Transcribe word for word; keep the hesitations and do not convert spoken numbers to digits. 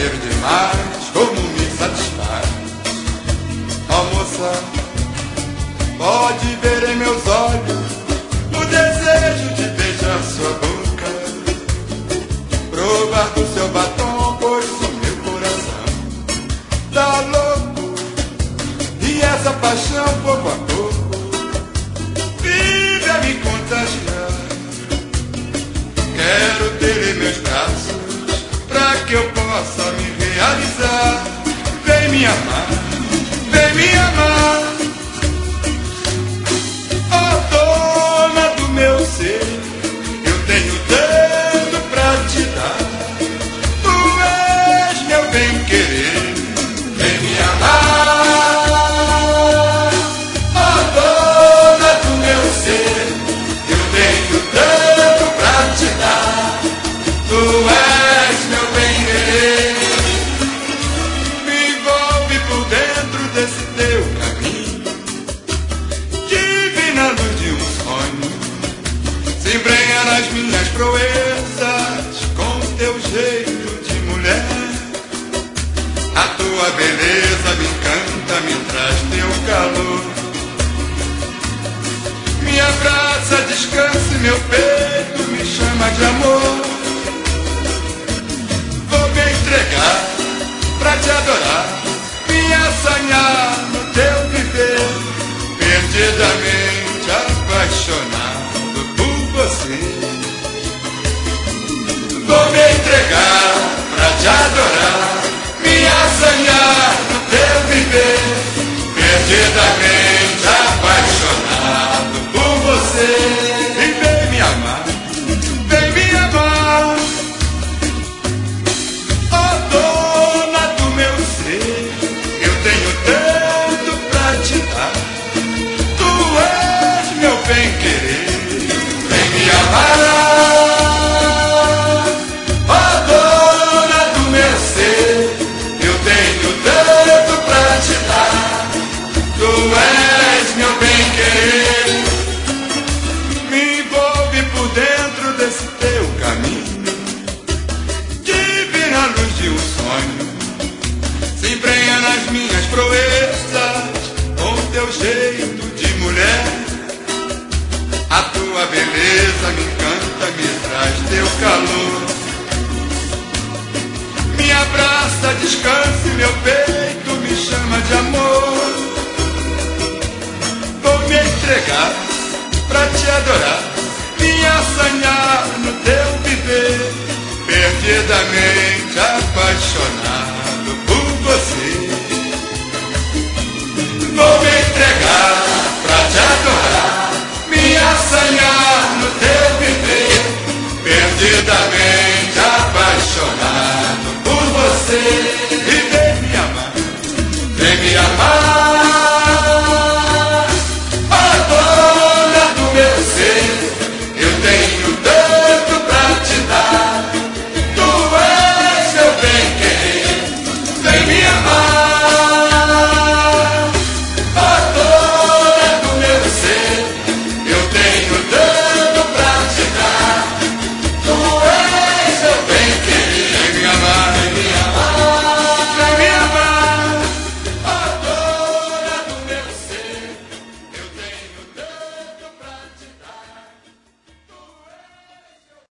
saber demais como me satisfaz. Ó moça, pode ver em meus olhos o desejo de beijar sua boca, provar do seu batom, pois o meu coração tá louco. E essa paixão, pouco a pouco, vive a me contagiar. Quero ter em meus braços pra que eu possa me realizar. Vem me amar, vem me amar. Ó dona do meu ser, eu tenho tanto pra te dar. Tu és meu bem-querer, vem me amar. Ó dona do meu ser, eu tenho tanto pra te dar. Tu és meu bem-querer. Me envolve por dentro desse teu caminho, divina luz de um sonho. Se embrenha nas minhas proezas com teu jeito de mulher. A tua beleza me encanta, me traz teu calor. Me abraça, descanse meu peito, me chama de amor. Vou me entregar pra te adorar, me assanhar no teu viver, perdidamente apaixonado por você. Vou me entregar pra te adorar, me assanhar no teu viver, perdidamente apaixonado por você. E vem me amar, vem me amar. Ó dona do meu ser, eu tenho tanto pra te dar. Tu és meu bem-querer, vem me amar. Ó dona do meu ser, eu tenho tanto pra te dar. Tu és meu bem-querer. Me envolve por dentro desse teu caminho, divina luz de um sonho. Se embrenha nas minhas proezas com teu jeito de mulher. A tua beleza me encanta, me traz teu calor. Me abraça, descanse meu peito, me chama de amor. Vou me entregar pra te adorar, me assanhar no teu viver, perdidamente apaixonado